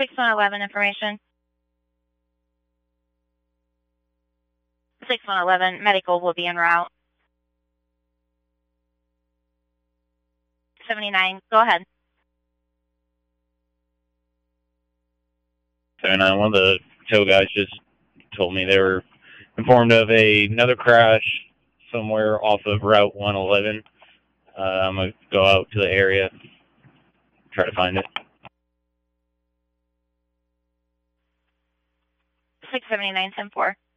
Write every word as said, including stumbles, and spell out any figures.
six one eleven information. six one eleven, medical will be en route. seventy-nine, go ahead. seventy-nine, one of the tow guys just told me they were informed of a, another crash somewhere off of Route one eleven. Uh, I'm going to go out to the area, try to find it. six seventy-nine, ten four.